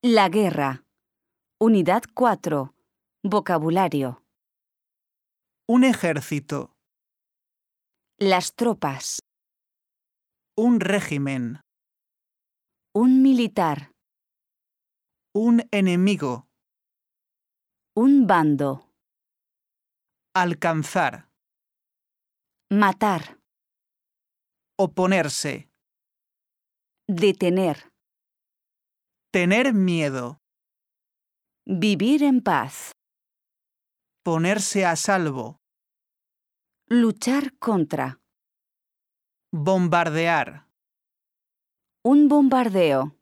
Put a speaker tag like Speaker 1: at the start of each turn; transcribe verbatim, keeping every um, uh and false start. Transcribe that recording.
Speaker 1: La guerra. Unidad cuatro. Vocabulario.
Speaker 2: Un ejército.
Speaker 1: Las tropas.
Speaker 2: Un régimen.
Speaker 1: Un militar.
Speaker 2: Un enemigo.
Speaker 1: Un bando.
Speaker 2: Alcanzar.
Speaker 1: Matar.
Speaker 2: Oponerse.
Speaker 1: Detener.
Speaker 2: Tener miedo.
Speaker 1: Vivir en paz.
Speaker 2: Ponerse a salvo.
Speaker 1: Luchar contra.
Speaker 2: Bombardear.
Speaker 1: Un bombardeo.